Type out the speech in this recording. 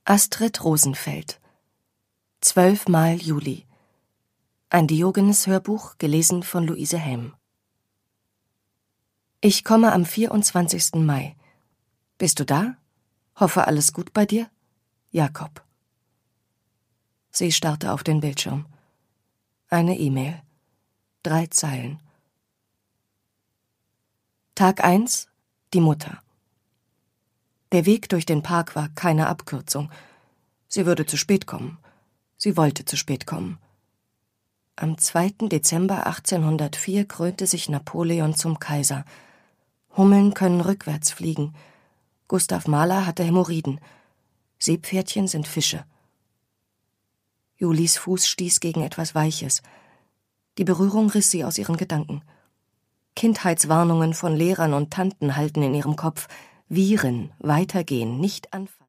Astrid Rosenfeld 12 Mal Juli. Ein Diogenes-Hörbuch, gelesen von Luise Helm. Ich komme am 24. Mai. Bist du da? Hoffe, alles gut bei dir? Jakob. Sie starrte auf den Bildschirm. Eine E-Mail. 3 Zeilen. Tag 1. Die Mutter. Der Weg durch den Park war keine Abkürzung. Sie würde zu spät kommen. Sie wollte zu spät kommen. Am 2. Dezember 1804 krönte sich Napoleon zum Kaiser. Hummeln können rückwärts fliegen. Gustav Mahler hatte Hämorrhoiden. Seepferdchen sind Fische. Julis Fuß stieß gegen etwas Weiches. Die Berührung riss sie aus ihren Gedanken. Kindheitswarnungen von Lehrern und Tanten hallten in ihrem Kopf. Viren, weitergehen, nicht anfassen.